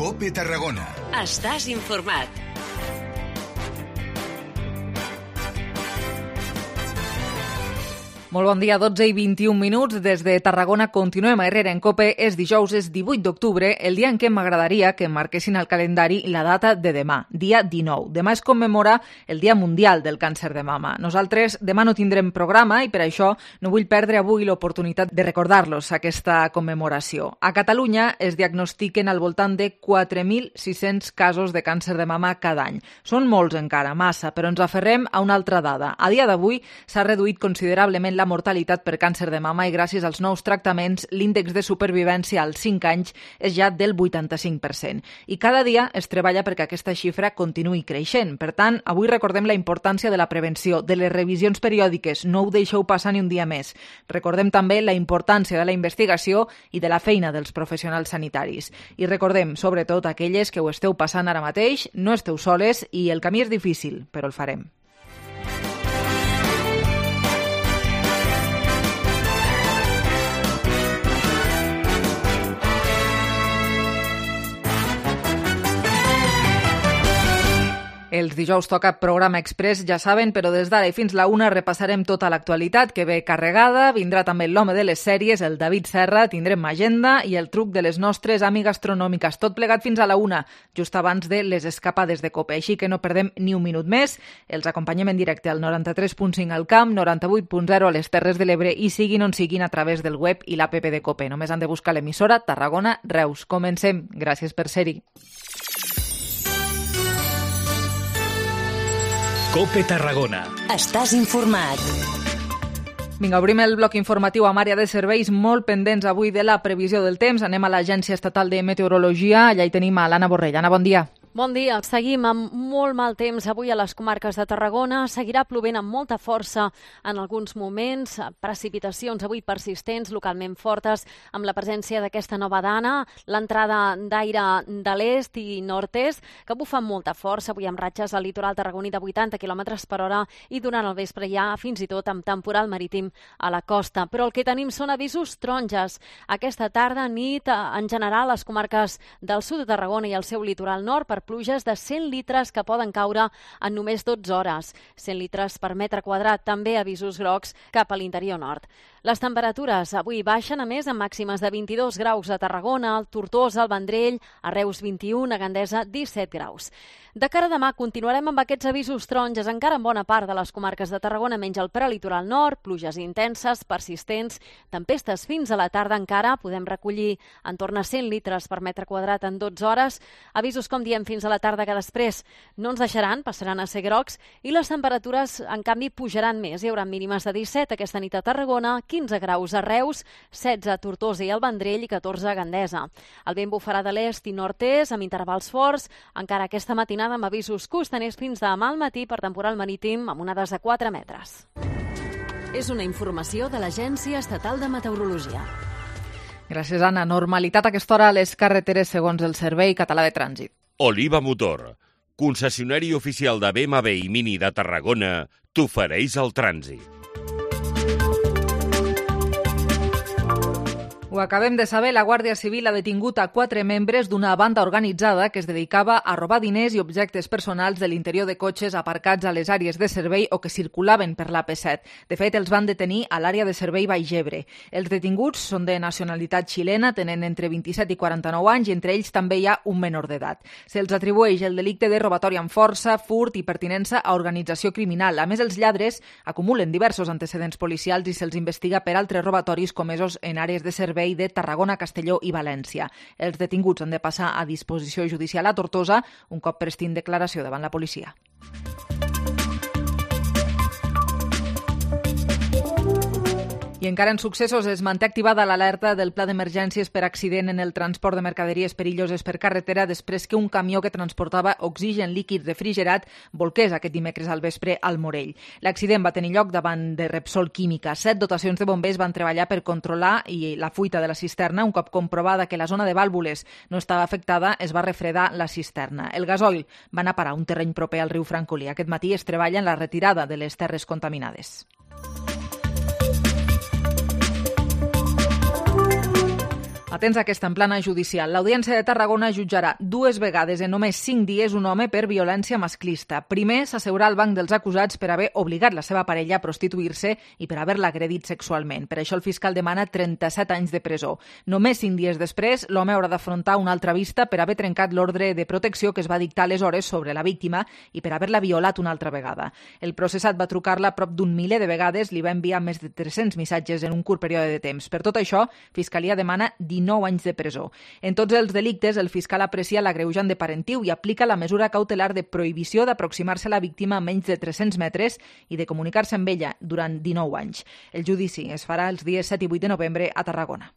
COPE Tarragona. Estàs informat. Molt bon dia, 12 i 21 minuts. Des de Tarragona continuem a Herrera en COPE. És dijous, és 18 d'octubre, el dia en què m'agradaria que marquessin al calendari la data de demà, dia 19. Demà es commemora el Dia Mundial del Càncer de Mama. Nosaltres demà no tindrem programa i per això no vull perdre avui l'oportunitat de recordar-los aquesta commemoració. A Catalunya es diagnostiquen al voltant de 4.600 casos de càncer de mama cada any. Són molts encara, massa, però ens aferrem a una altra dada. A dia d'avui s'ha reduït considerablement la mortalitat per càncer de mama i gràcies als nous tractaments l'índex de supervivència als 5 anys és ja del 85%. I cada dia es treballa perquè aquesta xifra continuï creixent. Per tant, avui recordem la importància de la prevenció, de les revisions periòdiques, no ho deixeu passar ni un dia més. Recordem també la importància de la investigació i de la feina dels professionals sanitaris. I recordem, sobretot, aquelles que ho esteu passant ara mateix, no esteu soles i el camí és difícil, però el farem. Els dijous toca programa express, ja saben, però des d'ara i fins la 1 repassarem tota l'actualitat que ve carregada. Vindrà també l'home de les sèries, el David Serra, tindrem agenda i el truc de les nostres àmigues gastronòmiques. Tot plegat fins a la 1, just abans de les escapades de COPE. Així que no perdem ni un minut més. Els acompanyem en directe al 93.5 al Camp, 98.0 a les Terres de l'Ebre i siguin on siguin a través del web i l'APP de COPE. Només han de buscar l'emissora Tarragona Reus. Comencem. Gràcies per ser-hi. COPE Tarragona. Estàs informat. Vinga, obrim el bloc informatiu amb àrea de serveis molt pendents avui de la previsió del temps. Anem a l'Agència Estatal de Meteorologia. Allà hi tenim a l'Anna Borrell. Anna, bon dia. Bon dia. Seguim amb molt mal temps avui a les comarques de Tarragona. Seguirà plovent amb molta força en alguns moments. Precipitacions avui persistents, localment fortes, amb la presència d'aquesta nova dana, l'entrada d'aire de l'est i nord-est, que bufa amb molta força, avui amb ratxes al litoral tarragoní de 80 km per hora i durant el vespre ja fins i tot amb temporal marítim a la costa. Però el que tenim són avisos taronges. Aquesta tarda, nit, en general, les comarques del sud de Tarragona i el seu litoral nord per pluges de 100 litres que poden caure en només 12 hores. 100 litres per metre quadrat, també avisos grocs cap a l'interior nord. Les temperatures avui baixen, a més, amb màximes de 22 graus a Tarragona, al Tortosa, al Vendrell, a Reus 21, a Gandesa 17 graus. De cara a demà continuarem amb aquests avisos taronges encara en bona part de les comarques de Tarragona, menys el prelitoral nord, pluges intenses, persistents, tempestes fins a la tarda encara, podem recollir entorn a 100 litres per metre quadrat en 12 hores, avisos, com diem, fins a la tarda que després no ens deixaran, passaran a ser grocs, i les temperatures, en canvi, pujaran més. Hi haurà mínimes de 17 aquesta nit a Tarragona, 15 graus a Reus, 16 a Tortosa i al Vendrell i 14 a Gandesa. El vent bufarà de l'est i nord-est amb intervals forts, encara aquesta matinada amb avisos costaners fins demà al matí per temporal marítim amb onades de 4 metres. És una informació de l'Agència Estatal de Meteorologia. Gràcies, Anna. Normalitat a aquesta hora a les carreteres segons el Servei Català de Trànsit. Oliva Motor, concessionari oficial de BMW i Mini de Tarragona, t'ofereix el trànsit. Ho acabem de saber, la Guàrdia Civil ha detingut a 4 membres d'una banda organitzada que es dedicava a robar diners i objectes personals de l'interior de cotxes aparcats a les àrees de servei o que circulaven per l'AP7. De fet, els van detenir a l'àrea de servei Baix Ebre. Els detinguts són de nacionalitat xilena, tenen entre 27 i 49 anys i entre ells també hi ha un menor d'edat. Se'ls atribueix el delicte de robatori amb força, furt i pertinença a organització criminal. A més, els lladres acumulen diversos antecedents policials i se'ls investiga per altres robatoris comesos en àrees de servei de Tarragona, Castelló i València. Els detinguts han de passar a disposició judicial a Tortosa un cop prestin declaració davant la policia. I encara en successos es manté activada l'alerta del pla d'emergències per accident en el transport de mercaderies perilloses per carretera després que un camió que transportava oxigen líquid refrigerat volqués aquest dimecres al vespre al Morell. L'accident va tenir lloc davant de Repsol Química. 7 dotacions de bombers van treballar per controlar la fuita de la cisterna. Un cop comprovada que la zona de vàlvules no estava afectada, es va refredar la cisterna. El gasoil va anar a parar a un terreny proper al riu Francolí. Aquest matí es treballa en la retirada de les terres contaminades. Atents a aquesta emplana judicial. L'Audiència de Tarragona jutjarà 2 vegades en només 5 dies un home per violència masclista. Primer, s'asseurà al banc dels acusats per haver obligat la seva parella a prostituir-se i per haver-la agredit sexualment. Per això el fiscal demana 37 anys de presó. Només 5 dies després, l'home haurà d'afrontar una altra vista per haver trencat l'ordre de protecció que es va dictar aleshores sobre la víctima i per haver-la violat una altra vegada. El processat va trucar-la prop d'un miler de vegades, li va enviar més de 300 missatges en un curt període de temps. Per tot això, Fiscalia demana 19 anys de presó. En tots els delictes, el fiscal aprecia l'agreujant de parentiu i aplica la mesura cautelar de prohibició d'aproximar-se a la víctima a menys de 300 metres i de comunicar-se amb ella durant 19 anys. El judici es farà els dies 7 i 8 de novembre a Tarragona.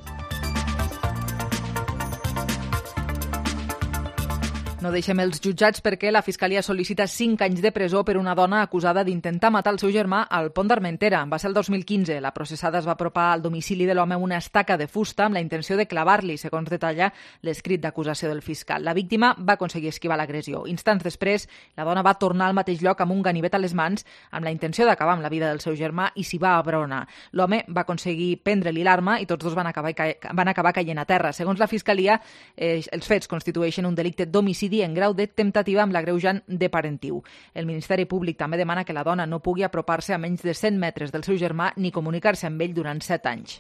No deixem els jutjats perquè la Fiscalia sol·licita 5 anys de presó per una dona acusada d'intentar matar el seu germà al Pont d'Armentera. Va ser el 2015. La processada es va apropar al domicili de l'home amb una estaca de fusta amb la intenció de clavar-li, segons detalla l'escrit d'acusació del fiscal. La víctima va aconseguir esquivar l'agressió. Instants després, la dona va tornar al mateix lloc amb un ganivet a les mans amb la intenció d'acabar amb la vida del seu germà i s'hi va abraonar. L'home va aconseguir prendre-li l'arma i tots dos van acabar caient a terra. Segons la Fiscalia, els fets constitueixen un delicte d'homicidi en grau de temptativa amb l'agreujant de parentiu. El Ministeri Públic també demana que la dona no pugui apropar-se a menys de 100 metres del seu germà ni comunicar-se amb ell durant 7 anys.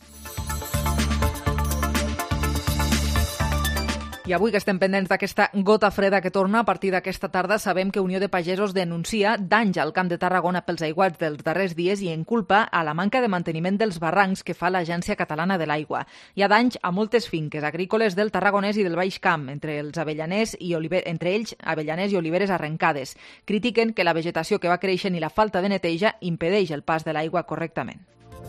I avui que estem pendents d'aquesta gota freda que torna a partir d'aquesta tarda, sabem que Unió de Pagesos denuncia danys al Camp de Tarragona pels aiguats dels darrers dies i en culpa a la manca de manteniment dels barrancs que fa l'Agència Catalana de l'Aigua. Hi ha danys a moltes finques agrícoles del Tarragonès i del Baix Camp, entre ells avellaners i oliveres arrencades. Critiquen que la vegetació que va creixent i la falta de neteja impedeix el pas de l'aigua correctament.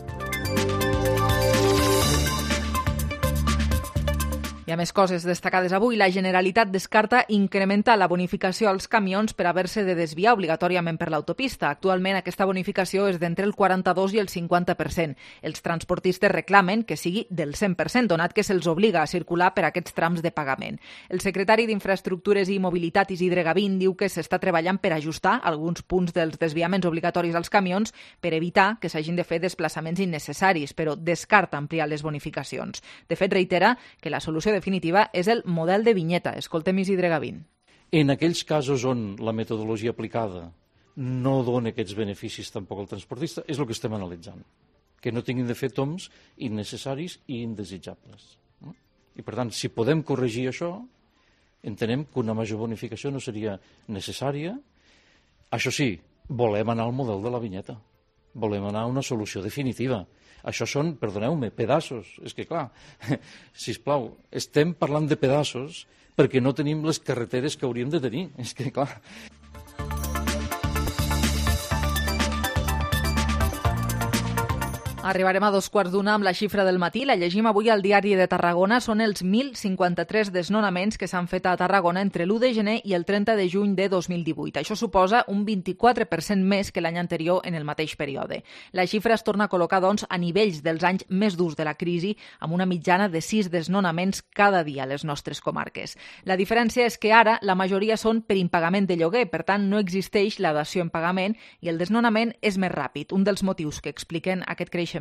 Hi ha més coses destacades avui. La Generalitat descarta incrementar la bonificació als camions per haver-se de desviar obligatòriament per l'autopista. Actualment aquesta bonificació és d'entre el 42 i el 50%. Els transportistes reclamen que sigui del 100%, donat que se'ls obliga a circular per aquests trams de pagament. El secretari d'Infraestructures i Mobilitat, Isidre Gavín, diu que s'està treballant per ajustar alguns punts dels desviaments obligatoris als camions per evitar que s'hagin de fer desplaçaments innecessaris, però descarta ampliar les bonificacions. De fet, reitera que la solució definitiva és el model de vinyeta. Escoltem Isidre Gavín. En aquells casos on la metodologia aplicada no dona aquests beneficis tampoc al transportista, és el que estem analitzant. Que no tinguin de fer toms innecessaris i indesitjables. I per tant, si podem corregir això, entenem que una major bonificació no seria necessària. Això sí, volem anar al model de la vinyeta. Volem anar a una solució definitiva. Això són, perdoneu-me, pedaços. És que, clar, sisplau, estem parlant de pedaços perquè no tenim les carreteres que hauríem de tenir. És que, clar... Arribarem a 2:15 amb la xifra del matí. La llegim avui al Diari de Tarragona. Són els 1.053 desnonaments que s'han fet a Tarragona entre l'1 de gener i el 30 de juny de 2018. Això suposa un 24% més que l'any anterior en el mateix període. La xifra es torna a col·locar, doncs, a nivells dels anys més durs de la crisi, amb una mitjana de 6 desnonaments cada dia a les nostres comarques. La diferència és que ara la majoria són per impagament de lloguer, per tant no existeix la dació en pagament i el desnonament és més ràpid, un dels motius que expliquen aquest creixement.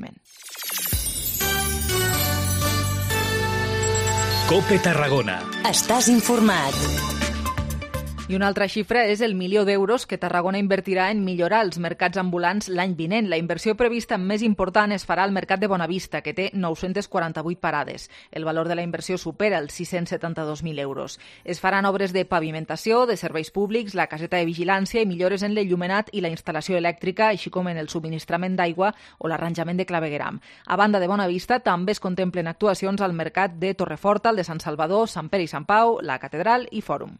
COPE Tarragona. Estàs informat. I una altra xifra és el 1.000.000 d'euros que Tarragona invertirà en millorar els mercats ambulants l'any vinent. La inversió prevista més important es farà al mercat de Bonavista, que té 948 parades. El valor de la inversió supera els 672.000 euros. Es faran obres de pavimentació, de serveis públics, la caseta de vigilància i millores en l'enllumenat i la instal·lació elèctrica, així com en el subministrament d'aigua o l'arranjament de clavegueram. A banda de Bonavista, també es contemplen actuacions al mercat de Torreforta, el de Sant Salvador, Sant Pere i Sant Pau, la Catedral i Fòrum.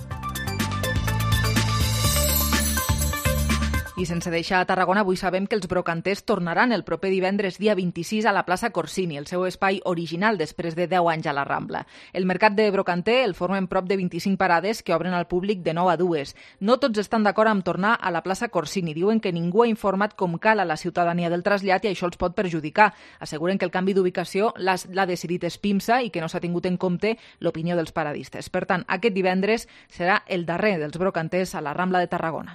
I sense deixar a Tarragona, avui sabem que els brocanters tornaran el proper divendres dia 26 a la plaça Corsini, el seu espai original després de 10 anys a la Rambla. El mercat de brocanter el formen prop de 25 parades que obren al públic de 9 a 2. No tots estan d'acord amb tornar a la plaça Corsini. Diuen que ningú ha informat com cal a la ciutadania del trasllat i això els pot perjudicar. Asseguren que el canvi d'ubicació l'ha decidit Espimsa i que no s'ha tingut en compte l'opinió dels paradistes. Per tant, aquest divendres serà el darrer dels brocanters a la Rambla de Tarragona.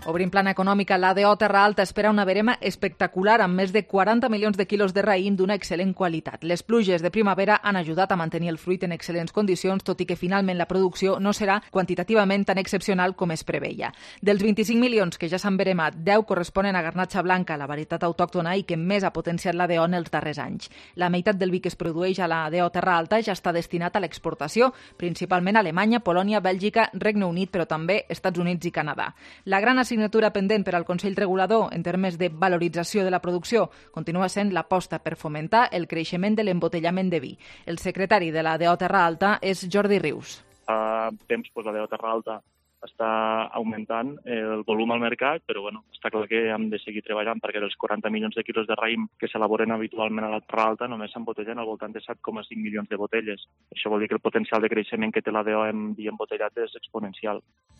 Obrint plana econòmica, l'ADO Terra Alta espera una verema espectacular amb més de 40 milions de quilos de raïm d'una excel·lent qualitat. Les pluges de primavera han ajudat a mantenir el fruit en excel·lents condicions, tot i que finalment la producció no serà quantitativament tan excepcional com es preveia. Dels 25 milions que ja s'han veremat, 10 corresponen a garnatxa blanca, la varietat autòctona i que més ha potenciat l'ADO en els darrers anys. La meitat del vi que es produeix a l'ADO Terra Alta ja està destinat a l'exportació, principalment a Alemanya, Polònia, Bèlgica, Regne Unit, però també Estats Units i Canadà. La gran assignatura pendent per al Consell Regulador en termes de valorització de la producció continua sent l'aposta per fomentar el creixement de l'embotellament de vi. El secretari de la DO Terra Alta és Jordi Rius. Fa temps la DO Terra Alta està augmentant el volum al mercat, però està clar que hem de seguir treballant perquè dels 40 milions de quilos de raïm que s'elaboren habitualment a la Terra Alta només s'embotellen al voltant de 7,5 milions de botelles. Això vol dir que el potencial de creixement que té la DO en vi embotellat és exponencial.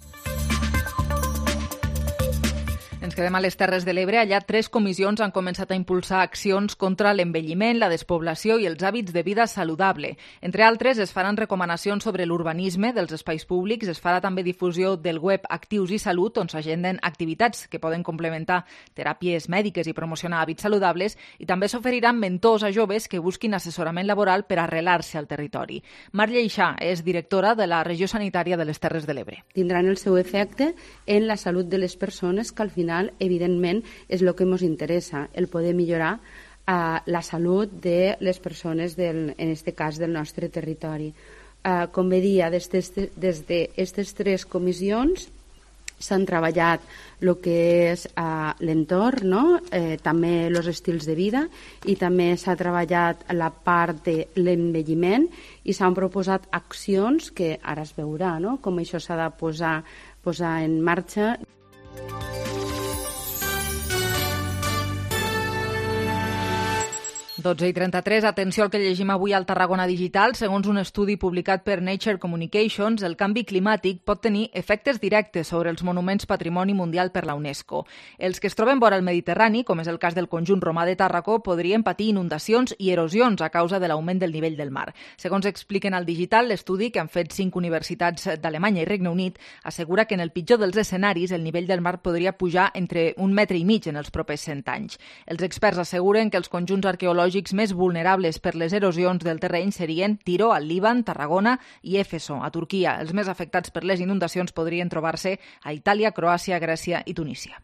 Ens quedem a les Terres de l'Ebre. Allà 3 comissions han començat a impulsar accions contra l'envelliment, la despoblació i els hàbits de vida saludable. Entre altres, es faran recomanacions sobre l'urbanisme dels espais públics, es farà també difusió del web Actius i Salut, on s'agenden activitats que poden complementar teràpies mèdiques i promocionar hàbits saludables, i també s'oferiran mentors a joves que busquin assessorament laboral per arrelar-se al territori. Mar Lleixà és directora de la Regió Sanitària de les Terres de l'Ebre. Tindran el seu efecte en la salut de les persones, que al final evidentment és el que ens interessa, el poder millorar la salut de les persones, en aquest cas del nostre territori. Com bé dia, des d'aquestes 3 comissions s'han treballat el que és l'entorn, també els estils de vida, i també s'ha treballat la part de l'envelliment i s'han proposat accions que ara es veurà com això s'ha de posar en marxa. i 33, atenció al que llegim avui al Tarragona Digital. Segons un estudi publicat per Nature Communications, el canvi climàtic pot tenir efectes directes sobre els monuments Patrimoni Mundial per la UNESCO. Els que es troben vora el Mediterrani, com és el cas del conjunt romà de Tàrraco, podrien patir inundacions i erosions a causa de l'augment del nivell del mar. Segons expliquen al Digital, l'estudi que han fet 5 universitats d'Alemanya i Regne Unit assegura que en el pitjor dels escenaris el nivell del mar podria pujar entre 1,5 metres en els propers 100 anys. Els experts asseguren que els conjunts arqueològics més vulnerables per les erosions del terreny serien Tiro, al Líban, Tarragona i Éfeso, a Turquia. Els més afectats per les inundacions podrien trobar-se a Itàlia, Croàcia, Grècia i Tunísia.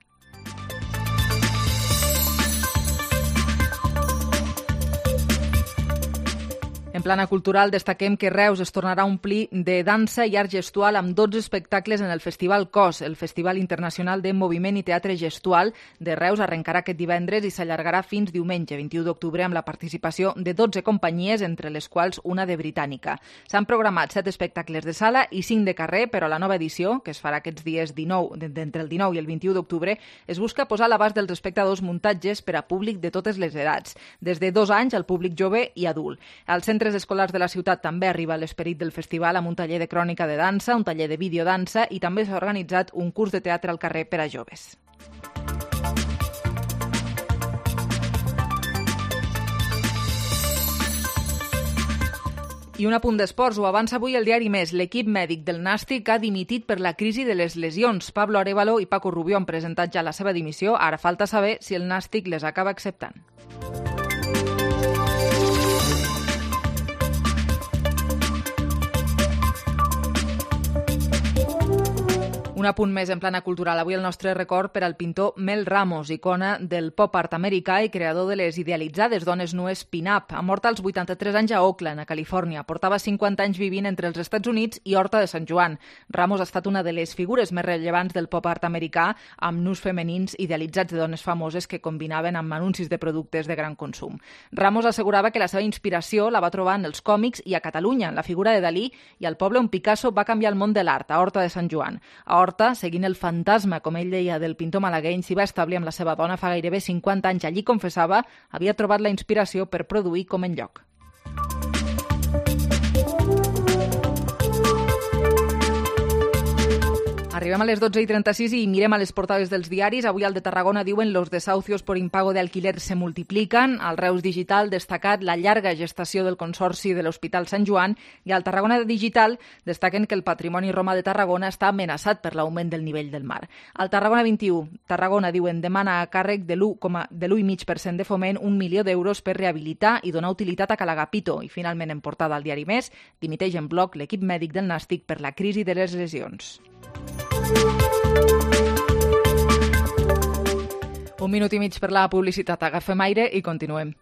En plana cultural, destaquem que Reus es tornarà a omplir de dansa i art gestual amb 12 espectacles en el Festival COS, el Festival Internacional de Moviment i Teatre Gestual de Reus. Arrencarà aquest divendres i s'allargarà fins diumenge, 21 d'octubre, amb la participació de 12 companyies, entre les quals una de britànica. S'han programat 7 espectacles de sala i 5 de carrer, però la nova edició, que es farà aquests dies entre el 19 i el 21 d'octubre, es busca posar a l'abast dels espectadors muntatges per a públic de totes les edats, des de 2 anys al públic jove i adult. Al centres escolars de la ciutat també arriba l'esperit del festival amb un taller de crònica de dansa, un taller de videodansa i també s'ha organitzat un curs de teatre al carrer per a joves. I un apunt d'esports, ho avança avui el diari Més. L'equip mèdic del Nàstic ha dimitit per la crisi de les lesions. Pablo Arévalo i Paco Rubio han presentat ja la seva dimissió. Ara falta saber si el Nàstic les acaba acceptant. Un apunt més en plana cultural. Avui el nostre record per al pintor Mel Ramos, icona del pop art americà i creador de les idealitzades dones nues pin-up. Ha mort als 83 anys a Oakland, a Califòrnia. Portava 50 anys vivint entre els Estats Units i Horta de Sant Joan. Ramos ha estat una de les figures més rellevants del pop art americà, amb nus femenins idealitzats de dones famoses que combinaven amb anuncis de productes de gran consum. Ramos assegurava que la seva inspiració la va trobar en els còmics i a Catalunya, en la figura de Dalí, i al poble on Picasso va canviar el món de l'art, a Horta de Sant Joan. A Horta, seguint el fantasma, com ell deia, del pintor malagueny, s'hi va establir amb la seva dona fa gairebé 50 anys. Allí, confessava, havia trobat la inspiració per produir com enlloc. Arribem a les 12:36 i mirem a les portades dels diaris. Avui al de Tarragona diuen los desahucios por impago de alquiler se multiplican. Al Reus Digital destacat la llarga gestació del Consorci de l'Hospital Sant Joan i al Tarragona Digital destaquen que el patrimoni romà de Tarragona està amenaçat per l'augment del nivell del mar. Al Tarragona 21, Tarragona diuen demana a càrrec de l'1,5% de Foment 1 milió d'euros per rehabilitar i donar utilitat a Calagapito. I finalment en portada al diari Més dimiteix en bloc l'equip mèdic del Nàstic per la crisi de les lesions. Un minut i mig per la publicitat. Agafem aire i continuem.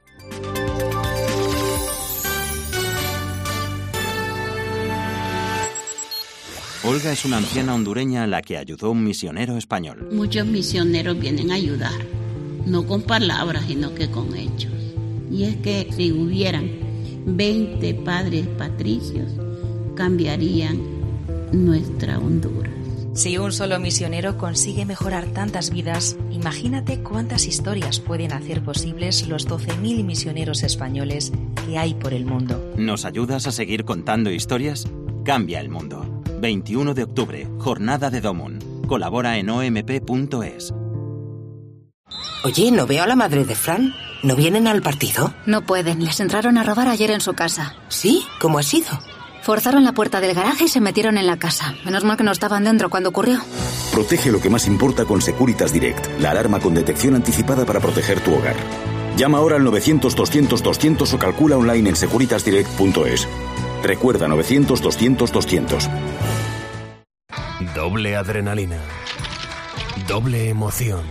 Olga es una anciana hondureña a la que ayudó un misionero español. Muchos misioneros vienen a ayudar, no con palabras, sino que con hechos. Y es que si hubieran 20 padres patricios, cambiarían nuestra Honduras. Si un solo misionero consigue mejorar tantas vidas, imagínate cuántas historias pueden hacer posibles los 12.000 misioneros españoles que hay por el mundo. ¿Nos ayudas a seguir contando historias? Cambia el mundo. 21 de octubre, Jornada de Domun. Colabora en omp.es. Oye, no veo a la madre de Fran. ¿No vienen al partido? No pueden. Les entraron a robar ayer en su casa. ¿Sí? ¿Cómo ha sido? Forzaron la puerta del garaje y se metieron en la casa. Menos mal que no estaban dentro cuando ocurrió. Protege lo que más importa con Securitas Direct, la alarma con detección anticipada para proteger tu hogar. Llama ahora al 900-200-200 o calcula online en securitasdirect.es. Recuerda 900-200-200. Doble adrenalina. Doble emoción.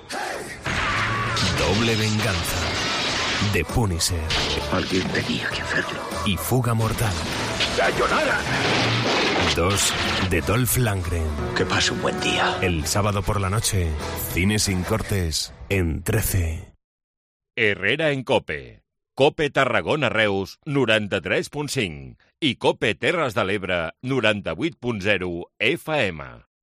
Doble venganza. The Punisher. Alguien tenía que hacerlo. Y Fuga Mortal. ¡Sayonara! 2 de Dolph Lundgren. Que pase un buen día. El sábado por la noche, Cine sin cortes en 13. Herrera en COPE. COPE Tarragona Reus 93.5 i COPE Terres de l'Ebre 98.0 FM.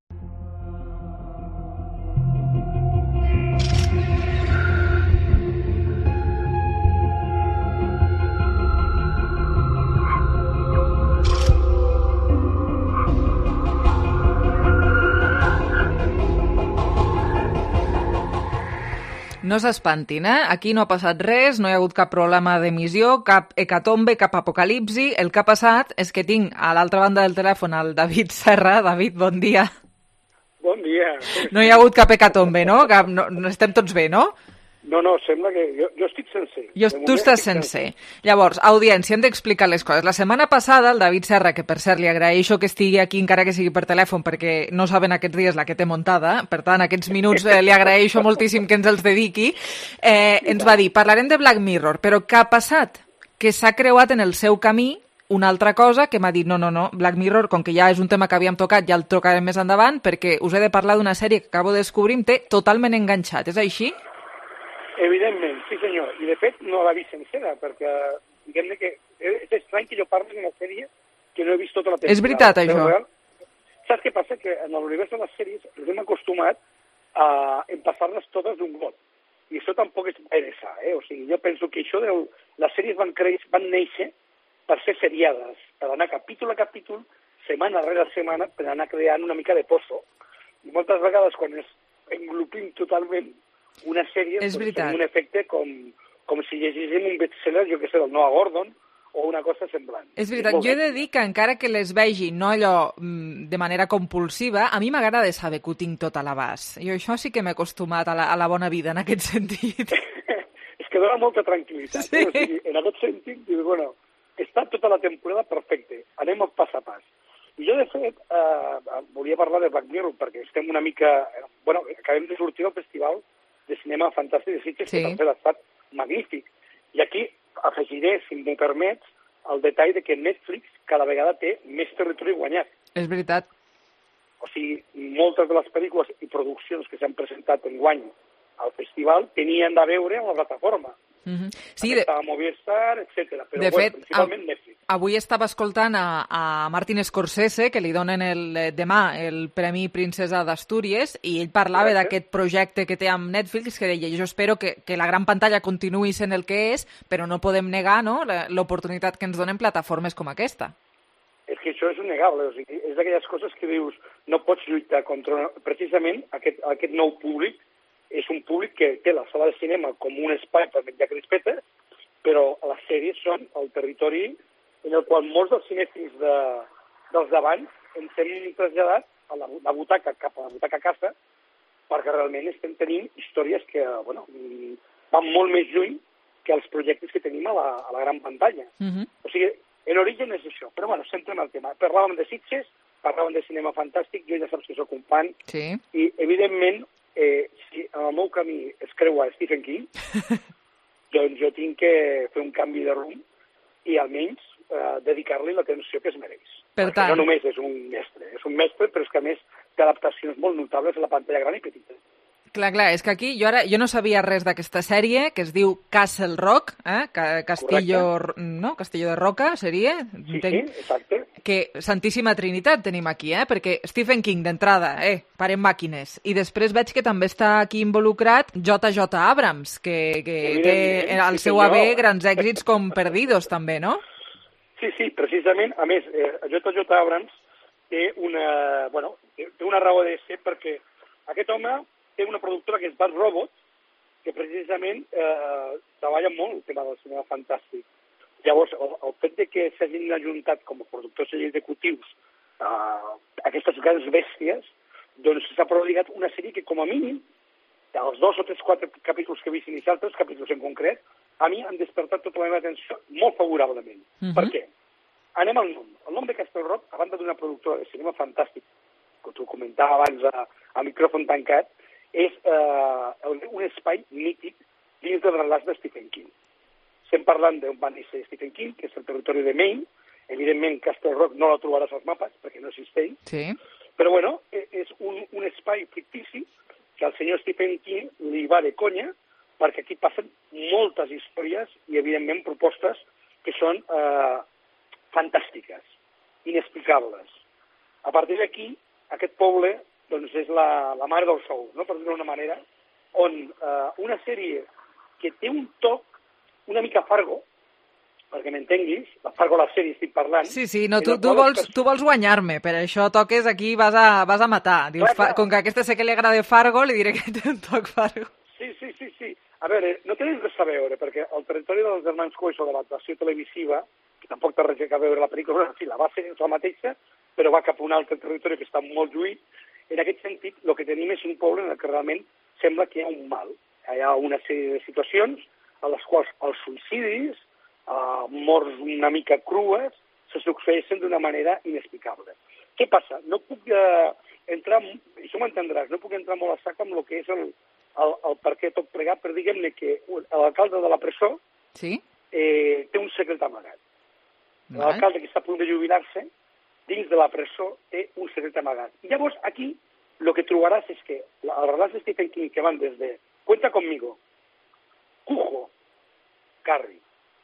No s'espantin, Aquí no ha passat res, no hi ha hagut cap problema d'emissió, cap hecatombe, cap apocalipsi. El que ha passat és que tinc a l'altra banda del telèfon el David Serra. David, bon dia. Bon dia. No hi ha hagut cap hecatombe, no? No estem tots bé, no? No, sembla que jo estic sencer. Tu estàs sencer. Llavors, audiència, hem d'explicar les coses. La setmana passada, el David Serra, que per cert li agraeixo que estigui aquí encara que sigui per telèfon, perquè no saben aquests dies la que té muntada, per tant, aquests minuts li agraeixo moltíssim que ens els dediqui, ens va dir, parlarem de Black Mirror, però què ha passat? Que s'ha creuat en el seu camí una altra cosa que m'ha dit, no, Black Mirror, com que ja és un tema que havíem tocat, ja el tocarem més endavant, perquè us he de parlar d'una sèrie que acabo de descobrir, em té totalment enganxat, és així? Evidentment, sí senyor, i de fet no l'ha vist sencera, perquè diguem-ne que és estrany que jo parli d'una sèrie que no he vist tota la temporada. És veritat, això. Saps què passa? Que en l'univers de les sèries ens hem acostumat a empassar-les totes d'un got, i això tampoc és gaire sa, O sigui, jo penso que això de les sèries van néixer per ser seriades, per anar capítol a capítol, setmana rere setmana, per anar creant una mica de pozo. I moltes vegades, quan ens englopim totalment una sèrie, és un efecte com si llegíssim un bestseller, jo què sé, del Noah Gordon, o una cosa semblant. És veritat, jo he de dir que encara que les vegi no allò de manera compulsiva, a mi m'agrada de saber que ho tinc tot a l'abast. Jo això sí que m'he acostumat a la bona vida, en aquest sentit. És que dona molta tranquil·litat. Sí. O sigui, en aquest sentit, dius, bueno, està tota la temporada perfecte, anem pas a pas. I jo, de fet, volia parlar de Black Mirror, perquè estem una mica... Bueno, acabem de sortir del festival de cinema fantàstic de Sitges, que també ha estat magnífic. I aquí afegiré, si m'ho permets, el detall de que Netflix cada vegada té més territori guanyat. És veritat. O sigui, moltes de les pel·lícules i produccions que s'han presentat enguany al festival tenien de veure amb la plataforma. Sí, estava Movistar, etc. Però, de fet, principalment Netflix. Avui estava escoltant a Martin Scorsese, que li donen demà el Premi Princesa d'Astúries, i ell parlava d'aquest projecte que té amb Netflix, que deia, jo espero que la gran pantalla continuï sent el que és, però no podem negar, no, l'oportunitat que ens donen plataformes com aquesta. És que això és innegable, o sigui, és d'aquelles coses que dius, no pots lluitar contra... Precisament aquest nou públic és un públic que té la sala de cinema com un espai per menjar crispetes, però les sèries són el territori en el qual molts dels cinèfils dels d'abans ens hem traslladat a la butaca, cap a la butaca a casa, perquè realment estem tenint històries que, bueno, van molt més lluny que els projectes que tenim a la gran pantalla. O sigui, en origen és això, però bueno, centrem el tema. Parlàvem de Sitges, parlàvem de cinema fantàstic, jo ja saps que soc un fan, i evidentment, si en el meu camí es creua Stephen King, doncs jo tinc que fer un canvi de rumb i almenys dedicar-li l'atenció que es mereix. Perquè no només és un mestre, però és que a més té adaptacions molt notables a la pantalla gran i petita. Clar, és que aquí jo no sabia res d'aquesta sèrie, que es diu Castle Rock, Castillo de Roca, seria? Sí, exacte. Que Santíssima Trinitat tenim aquí, perquè Stephen King, d'entrada, parem màquines, i després veig que també està aquí involucrat J.J. Abrams, que té al seu haver grans èxits com Perdidos, també, no? Sí, precisament. A més, J.J. Abrams té una raó de ser perquè aquest home té una productora que és Bad Robot, que precisament treballa molt el tema del cinema fantàstic. Llavors, el fet de que s'hagin ajuntat com a productors executius aquestes grans bèsties, doncs s'ha prodigat una sèrie que, com a mínim, dels 2 o 3, 4 capítols que he vist inicials, 3 capítols en concret, a mi han despertat tota la meva atenció molt favorablement. Per què? Anem al nom. El nom de Castle Rock, a banda d'una productora de cinema fantàstic, que t'ho comentava abans a micròfon tancat, és un espai mític dins del relat de Stephen King. Estem parlant d'on va néixer Stephen King, que és el territori de Maine. Evidentment, Castle Rock no la trobaràs als mapes, perquè no existeix. Sí. Però, bueno, és un espai fictici que al senyor Stephen King li va de conya, perquè aquí passen moltes històries i, evidentment, propostes que són fantàstiques, inexplicables. A partir d'aquí, aquest poble doncs és la mare dels ous, no? Per dir-ho d'una manera, on una sèrie que té un toc una mica Fargo, perquè m'entenguis, la Fargo la sèrie estic parlant... Sí, no, tu vols guanyar-me, per això toques aquí, vas a matar. Dius, clar. Com que a aquesta sé que li agrada Fargo, li diré que té un toc Fargo. Sí. A veure, no té res a veure, perquè el territori dels germans Coix o de l'adaptació televisiva, que tampoc té res a veure la pel·lícula, sí, la base és la mateixa, però va cap a un altre territori que està molt lluït. En aquest sentit, el que tenim és un poble en què realment sembla que hi ha un mal. Hi ha una sèrie de situacions a les quals els suïcidis, morts una mica crues, se succeeixen d'una manera inexplicable. Què passa? No puc entrar, això m'entendràs, no puc entrar molt a sac amb el que és el per què tot plegat, però diguem-ne que l'alcalde de la presó té un secret amagat. L'alcalde que està a punt de jubilar-se, dins de la presó, té un secret amagat. I llavors, aquí, el que trobaràs és que els relats de Stephen King que van des de Cuenta conmigo, Cujo, Carrie,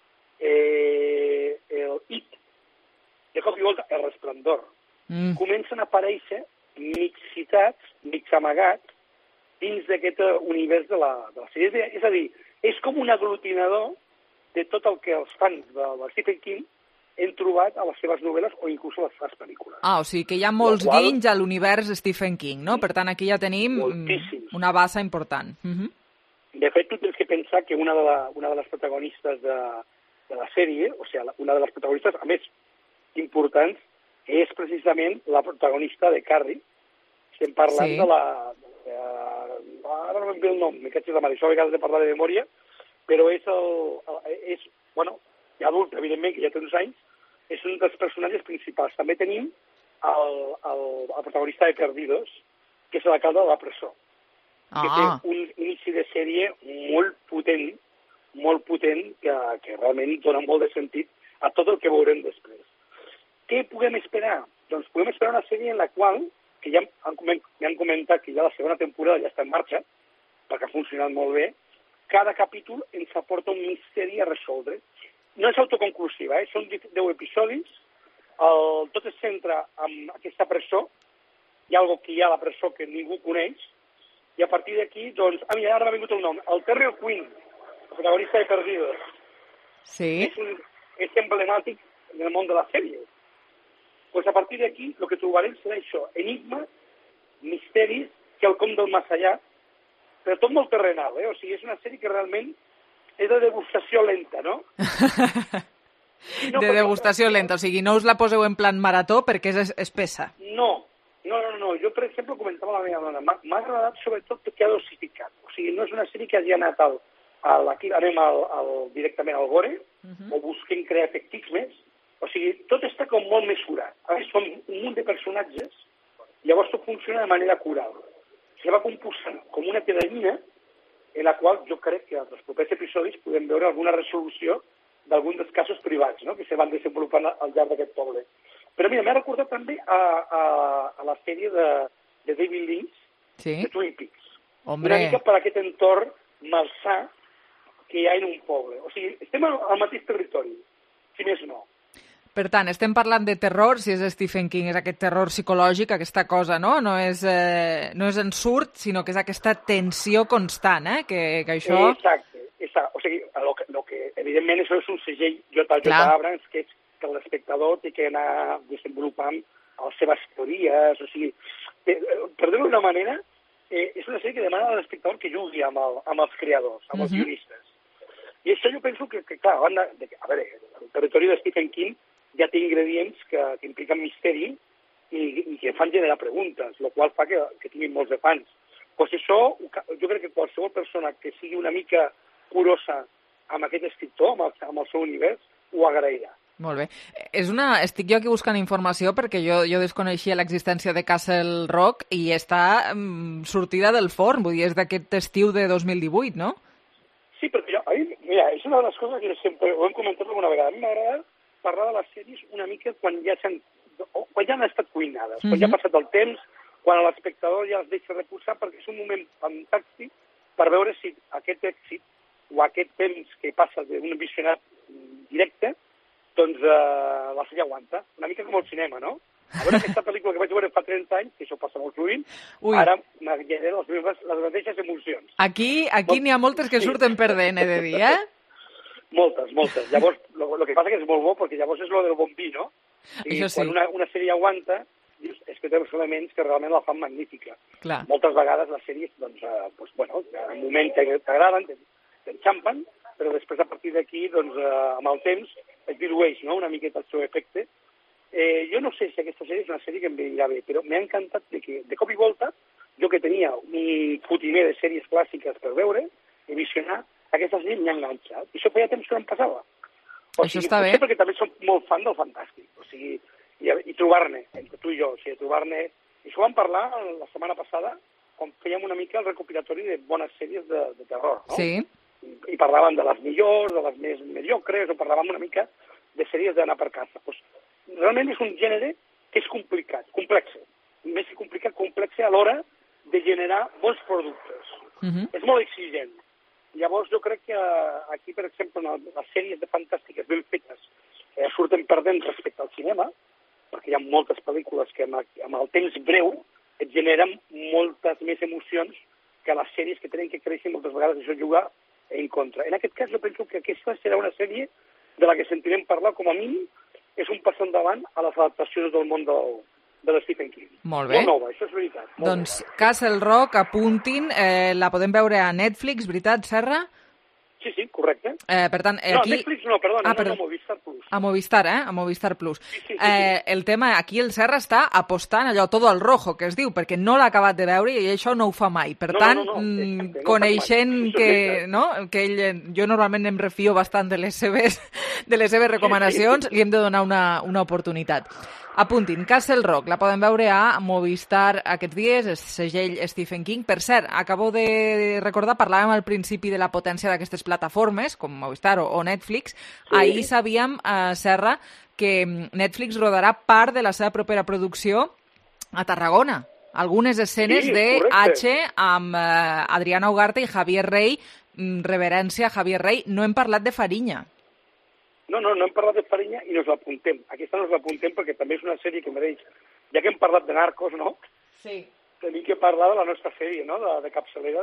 el It, de cop i volta, El Resplendor, comencen a aparèixer mig citats, mig amagats, dins d'aquest univers de la sèrie. És a dir, és com un aglutinador de tot el que els fans de Stephen King hem trobat a les seves novel·les o inclús a les pel·lícules. O sigui que hi ha molts guinys a l'univers Stephen King, no? Per tant, aquí ja tenim una base important. De fet, tu tens que pensar que una de les protagonistes de la sèrie, o sigui, una de les protagonistes, a més, importants, és precisament la protagonista de Carrie. Estem parlant de la... Ara no em ve el nom, me catxes la mare, això a vegades de parlar de memòria, però és adult, evidentment, que ja té uns anys, és un dels personatges principals. També tenim el protagonista de Perdidos, que és l'alcalde de la presó, que té un inici de sèrie molt potent, que realment dona molt de sentit a tot el que veurem després. Què podem esperar? Doncs podem esperar una sèrie en la qual, que ja m'han comentat que ja la segona temporada ja està en marxa, perquè ha funcionat molt bé, cada capítol ens aporta un misteri a resoldre. No és autoconclusiva, són 10 episodis, tot es centra en aquesta presó, hi ha alguna que hi ha a la presó que ningú coneix, i a partir d'aquí, doncs, ara m'ha vingut el nom, el Terry O'Quinn, el protagonista de Perdidos. Sí. És emblemàtic en el món de la sèrie. Pues a partir d'aquí el que trobarem serà això, enigma, misteris, quelcom del més allà, però tot molt terrenal, O sigui, és una sèrie que realment és de degustació lenta, no? De degustació lenta, o sigui, no us la poseu en plan marató perquè és espessa. No. Jo, per exemple, comentava la meva dona, m'ha agradat sobretot perquè ha dosificat. O sigui, no és una sèrie que hagi anat aquí anem directament al gore, o busquem crear efectics més. O sigui, tot està com molt mesurat. A més, són un munt de personatges, llavors tot funciona de manera coral. Se va composant com una pedanyina en la qual jo crec que als propers episodis podem veure alguna resolució d'algun dels casos privats, no?, que se van desenvolupant al llarg d'aquest poble. Però mira, m'ha recordat també a la sèrie de David Lynch, de Twin Peaks. Hombre. Una mica per aquest entorn malsà que hi ha en un poble. O sigui, estem al mateix territori, si més no. Per tant, estem parlant de terror, si és Stephen King, és aquest terror psicològic, aquesta cosa, no? No és ensurt, sinó que és aquesta tensió constant, que això... Exacte. O sigui, lo que evidentment això és un segell J.J. Abrams, que és que l'espectador té que anar desenvolupant les seves teories, o sigui, per dir-ho d'una manera, és una sèrie que demana a l'espectador que jugui amb els creadors, amb els guionistes. I això jo penso que clar, a veure, el territori de Stephen King ja té ingredients que impliquen misteri i que fan generar preguntes, el qual fa que tinguin molts de fans. Pues això, jo crec que qualsevol persona que sigui una mica curosa amb aquest escriptor, amb el seu univers, ho agrairà. Molt bé. Estic jo aquí buscant informació perquè jo desconeixia l'existència de Castle Rock i està sortida del forn, vull dir, és d'aquest estiu de 2018, no? Sí, perquè mira, és una de les coses que sempre ho hem comentat alguna vegada. A mi m'agrada parlar de les sèries una mica quan ja han estat cuinades, quan ja ha passat el temps, quan l'espectador ja els deixa reposar, perquè és un moment fantàstic per veure si aquest èxit o aquest temps que passa d'un visionat directe doncs la sèrie aguanta. Una mica com el cinema, no? A veure aquesta pel·lícula que vaig veure fa 30 anys, que això passa molt sovint, ara m'agrada les mateixes emocions. Aquí n'hi ha moltes que surten perdent, he de dir, Moltes. Llavors, el que passa que és molt bo, perquè llavors és lo del bon vi, no? I quan una sèrie aguanta, dius, és que té uns elements que realment la fan magnífica. Clar. Moltes vegades les sèries, doncs, bueno, en un moment t'agraden, t'enxampen, però després a partir d'aquí, doncs, amb el temps, es dilueix, no?, una miqueta el seu efecte. Jo no sé si aquesta sèrie és una sèrie que em veurà bé, però m'ha encantat que, de cop i volta, jo que tenia un fotimer de sèries clàssiques per veure i visionar, aquesta sèrie m'ha enganxat. I això feia temps que no em passava. Això està bé. Perquè també som molt fan del fantàstic. O sigui, i trobar-ne, entre tu i jo, o sigui, trobar-ne... I això vam parlar la setmana passada, quan fèiem una mica el recopilatori de bones sèries de terror, no? Sí. I parlàvem de les millors, de les més mediocres, o parlàvem una mica de sèries d'anar per casa. Pues, realment és un gènere que és complicat, complex. Més que complicat, complex a l'hora de generar bons productes. És molt exigent. Llavors jo crec que aquí, per exemple, les sèries de fantàstiques ben fetes surten perdent respecte al cinema, perquè hi ha moltes pel·lícules que amb el temps breu et generen moltes més emocions que les sèries que tenen que créixer moltes vegades això jugar en contra. En aquest cas jo penso que aquesta serà una sèrie de la que sentirem parlar com a mínim és un pas endavant a les adaptacions del món de Stephen King. Molt bé. Molt nova, això és veritat. Doncs Castle Rock, apuntin, la podem veure a Netflix, veritat, Serra? Sí, correcte. Per tant, aquí... No, Netflix no, perdona, no, Movistar Plus. A Movistar, a Movistar Plus. Sí. El tema, aquí el Serra està apostant allò todo al rojo, que es diu, perquè no l'ha acabat de veure i això no ho fa mai. Per tant, coneixent que, no, que ell, jo normalment em refio bastant de les seves recomanacions, li hem de donar una oportunitat. Apuntin, Castle Rock, la poden veure a Movistar aquests dies, és segell Stephen King. Per cert, acabo de recordar, parlàvem al principi de la potència d'aquestes plataformes, com Movistar o Netflix. Sí. Ahir sabíem, Serra, que Netflix rodarà part de la seva propera producció a Tarragona. Algunes escenes de H amb Adriana Ugarte i Javier Rey, reverència a Javier Rey. No hem parlat de Fariña. No hem parlat de Fariña i nos l'apuntem. Aquesta nos l'apuntem perquè també és una sèrie que mereix, ja que hem parlat de narcos, no? Sí. Tenim que parlar de la nostra sèrie, no? De capçalera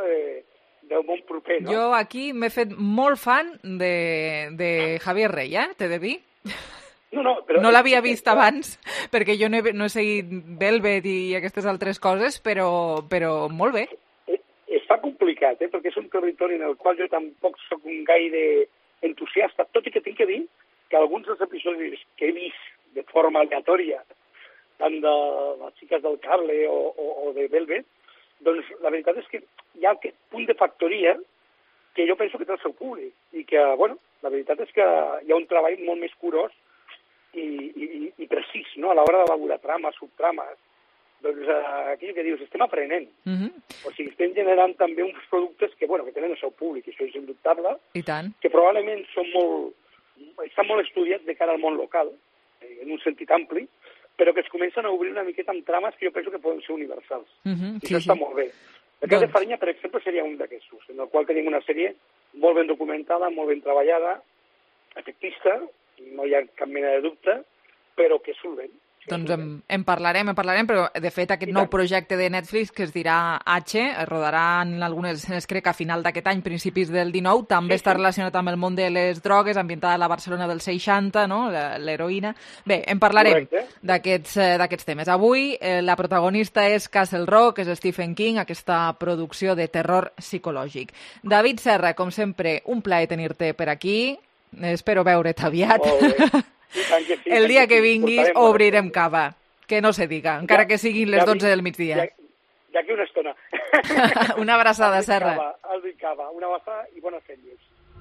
del món proper, no? Jo aquí m'he fet molt fan de Javier Rey, t'he de dir? No l'havia vist abans, perquè jo no he seguit Velvet i aquestes altres coses, però molt bé. Està complicat, perquè és un territori en el qual jo tampoc soc un gaire entusiasta, tot i que tinc que dir que alguns dels episodis que he vist de forma aleatòria, tant de les xiques del cable o de Velvet, doncs la veritat és que hi ha aquest punt de factoria que jo penso que té el seu públic i que, bueno, la veritat és que hi ha un treball molt més curós i precís, no?, a l'hora d'elaborar trames, subtrames. Doncs aquí que dius, estem aprenent. O sigui, estem generant també uns productes que, bueno, que tenen el seu públic, i això és indubtable. I tant. Que probablement estan molt estudiats de cara al món local, en un sentit ampli, però que es comencen a obrir una miqueta amb trames que jo penso que poden ser universals. I això està molt bé. El cas de Fariña, per exemple, seria un d'aquests, en el qual tenim una sèrie molt ben documentada, molt ben treballada, efectista, no hi ha cap mena de dubte, però que és solvent. Doncs en parlarem, però de fet aquest nou projecte de Netflix que es dirà H, es rodarà en algunes escenes, crec, a final d'aquest any, principis del 19, també està relacionat amb el món de les drogues, ambientada a la Barcelona dels 60, no?, l'heroïna. Bé, en parlarem d'aquests temes. Avui la protagonista és Castle Rock, és Stephen King, aquesta producció de terror psicològic. David Serra, com sempre, un plaer tenir-te per aquí. Espero veure't aviat. El dia que vinguis obrirem cava, que no se diga, encara que siguin les 12 del migdia. D'aquí una estona. Una abraçada, Serra. Cava, una abraçada i bones sèries.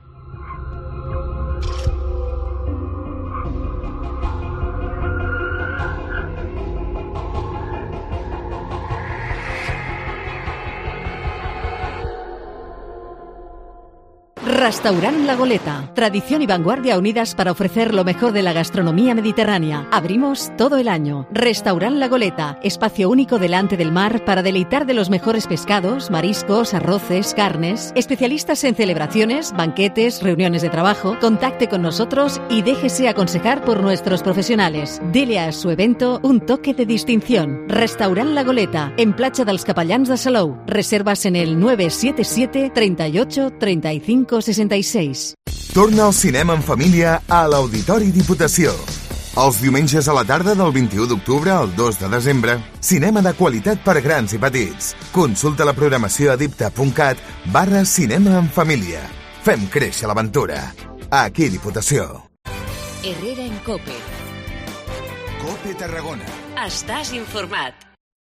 Restaurant La Goleta. Tradición y vanguardia unidas para ofrecer lo mejor de la gastronomía mediterránea. Abrimos todo el año. Restaurant La Goleta. Espacio único delante del mar para deleitar de los mejores pescados, mariscos, arroces, carnes. Especialistas en celebraciones, banquetes, reuniones de trabajo. Contacte con nosotros y déjese aconsejar por nuestros profesionales. Dele a su evento un toque de distinción. Restaurant La Goleta. En Platja dels Capellans de Salou. Reservas en el 977 38 35 66. Torna al cinema en família a l'Auditori Diputació. Els diumenges a la tarda del 21 d'octubre al 2 de desembre, cinema de qualitat per grans i petits. Consulta la programació a dipta.cat/cinema en família. Fem créixer l'aventura. Aquí Diputació. Herrera en COPE. COPE Tarragona. Estàs informat.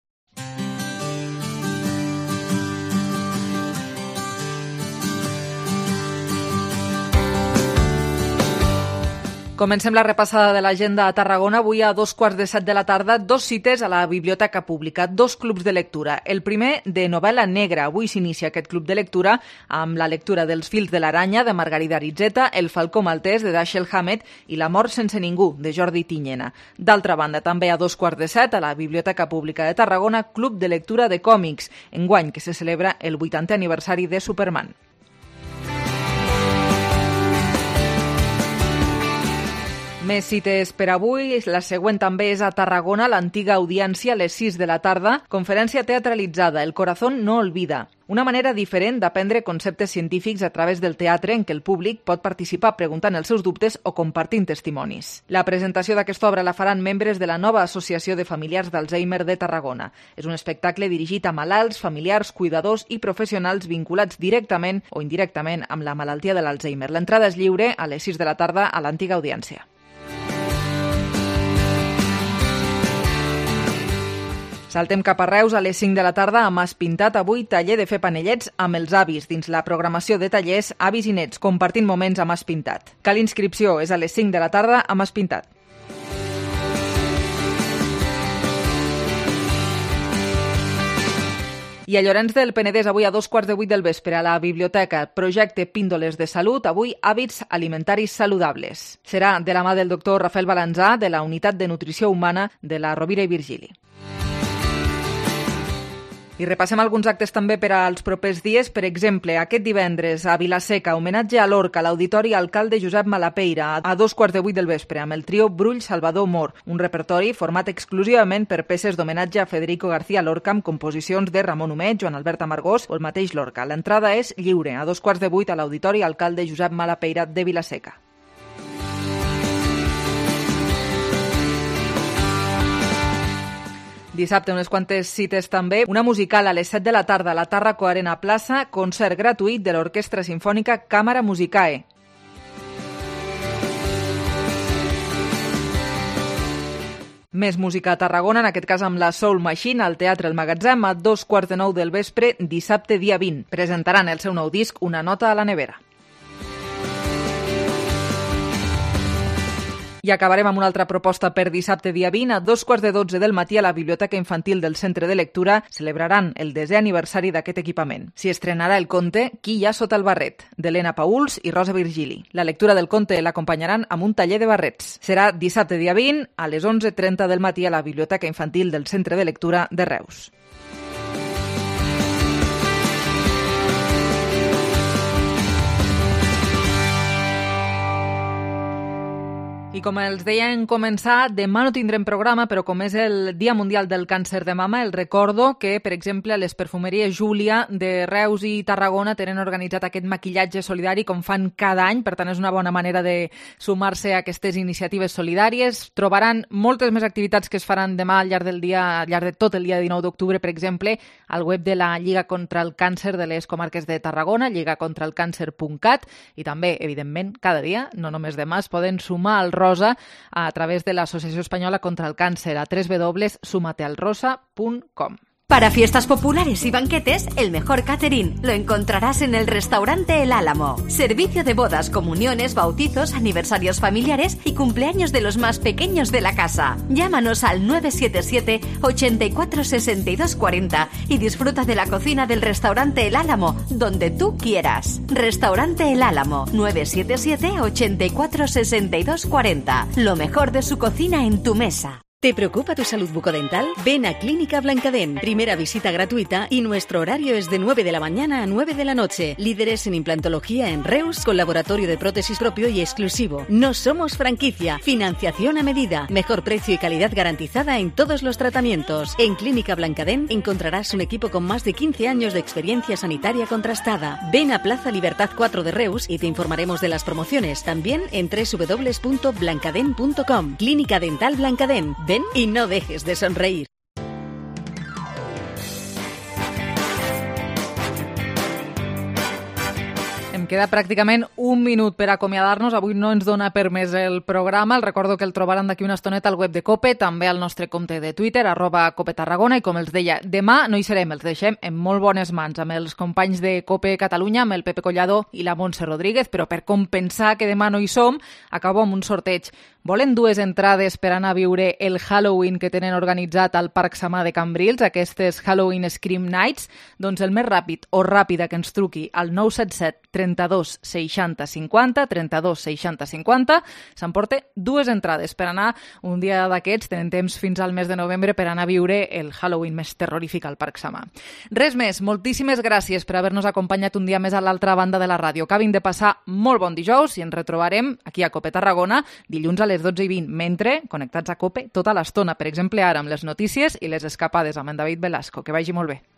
Comencem la repassada de l'agenda a Tarragona. Avui a 2:15 de la tarda, 2 cites a la Biblioteca Pública, 2 clubs de lectura. El primer de novel·la negra. Avui s'inicia aquest club de lectura amb la lectura dels Fils de l'aranya, de Margarida Aritzeta, El falcó maltès, de Dashiell Hammett, i La mort sense ningú, de Jordi Tiñena. D'altra banda, també a 2:15 a la Biblioteca Pública de Tarragona, club de lectura de còmics, enguany que se celebra el 80è aniversari de Superman. Més cites per avui. La següent també és a Tarragona, l'antiga audiència a les 6 de la tarda. Conferència teatralitzada, El corazón no olvida. Una manera diferent d'aprendre conceptes científics a través del teatre en què el públic pot participar preguntant els seus dubtes o compartint testimonis. La presentació d'aquesta obra la faran membres de la nova Associació de Familiars d'Alzheimer de Tarragona. És un espectacle dirigit a malalts, familiars, cuidadors i professionals vinculats directament o indirectament amb la malaltia de l'Alzheimer. L'entrada és lliure a les 6 de la tarda a l'antiga audiència. Saltem cap a Reus a les 5 de la tarda a Mas Pintat. Avui taller de fer panellets amb els avis dins la programació de tallers Avis i Nets, compartint moments a Mas Pintat. Cal inscripció, és a les 5 de la tarda a Mas Pintat. I a Llorenç del Penedès, avui a 2:15 del vespre, a la biblioteca, projecte Píndoles de Salut, avui hàbits alimentaris saludables. Serà de la mà del doctor Rafael Balanzà, de la Unitat de Nutrició Humana de la Rovira i Virgili. I repassem alguns actes també per als propers dies. Per exemple, aquest divendres a Vila-seca, homenatge a Lorca, a l'Auditori Alcalde Josep Malapeira, a 2:15 del vespre, amb el trio Brull Salvador Mor, un repertori format exclusivament per peces d'homenatge a Federico García Lorca amb composicions de Ramon Humet, Joan Albert Amargós o el mateix Lorca. L'entrada és lliure, a 2:15 a l'Auditori Alcalde Josep Malapeira de Vila-seca. Dissabte unes quantes cites també. Una musical a les 7 de la tarda a la Tàrraco Arena Plaça, concert gratuït de l'Orquestra Simfònica Càmara Musicae. Més música a Tarragona, en aquest cas amb la Soul Machine, al Teatre El Magatzem, a 2:15 del vespre, dissabte dia 20. Presentaran el seu nou disc, Una nota a la nevera. I acabarem amb una altra proposta per dissabte dia 20. A 2:15 del matí a la Biblioteca Infantil del Centre de Lectura celebraran el 10è aniversari d'aquest equipament. S'hi estrenarà el conte Qui hi ha sota el barret, d'Helena Pauls i Rosa Virgili. La lectura del conte l'acompanyaran amb un taller de barrets. Serà dissabte dia 20 a les 11:30 del matí a la Biblioteca Infantil del Centre de Lectura de Reus. I com els deia en començar, demà no tindrem programa, però com és el Dia Mundial del Càncer de Mama, el recordo que, per exemple, les perfumeries Júlia de Reus i Tarragona tenen organitzat aquest maquillatge solidari com fan cada any, per tant és una bona manera de sumar-se a aquestes iniciatives solidàries. Trobaran moltes més activitats que es faran demà al llarg del dia, al llarg de tot el dia 19 d'octubre, per exemple, al web de la Lliga contra el Càncer de les Comarques de Tarragona, lligacontralcàncer.cat, i també, evidentment, cada dia, no només demà, es poden sumar al Rosa a través de l'Associació Espanyola contra el Càncer a www.sumatealrosa.com. Para fiestas populares y banquetes, el mejor catering lo encontrarás en el restaurante El Álamo. Servicio de bodas, comuniones, bautizos, aniversarios familiares y cumpleaños de los más pequeños de la casa. Llámanos al 977 84 62 40 y disfruta de la cocina del restaurante El Álamo, donde tú quieras. Restaurante El Álamo, 977 84 62 40. Lo mejor de su cocina en tu mesa. ¿Te preocupa tu salud bucodental? Ven a Clínica Blancadent. Primera visita gratuita y nuestro horario es de 9 de la mañana a 9 de la noche. Líderes en implantología en Reus, con laboratorio de prótesis propio y exclusivo. No somos franquicia. Financiación a medida. Mejor precio y calidad garantizada en todos los tratamientos. En Clínica Blancadent encontrarás un equipo con más de 15 años de experiencia sanitaria contrastada. Ven a Plaza Libertad 4 de Reus y te informaremos de las promociones. También en www.blancadent.com. Clínica Dental Blancadent. Ven y no dejes de sonreír. Em queda pràcticament un minut per acomiadar-nos. Avui no ens dona per més el programa. El recordo que el trobaran d'aquí una estoneta al web de COPE, també al nostre compte de Twitter, @COPETarragona, i com els deia, demà no hi serem, els deixem en molt bones mans amb els companys de COPE Catalunya, amb el Pepe Collado i la Montse Rodríguez, però per compensar que demà no hi som, acabo amb un sorteig. Volen 2 entrades per anar a viure el Halloween que tenen organitzat al Parc Samà de Cambrils, aquestes Halloween Scream Nights? Doncs el més ràpid o ràpida que ens truqui al 977 32 60 50, 32 60 50, s'emporta 2 entrades per anar un dia d'aquests. Tenen temps fins al mes de novembre per anar a viure el Halloween més terrorífic al Parc Samà. Res més, moltíssimes gràcies per haver-nos acompanyat un dia més a l'altra banda de la ràdio. Acabin de passar molt bon dijous i ens retrobarem aquí a COPE Tarragona dilluns a les 12:20, mentre connectats a COPE tota l'estona, per exemple ara amb les notícies i les escapades amb en David Velasco. Que vagi molt bé.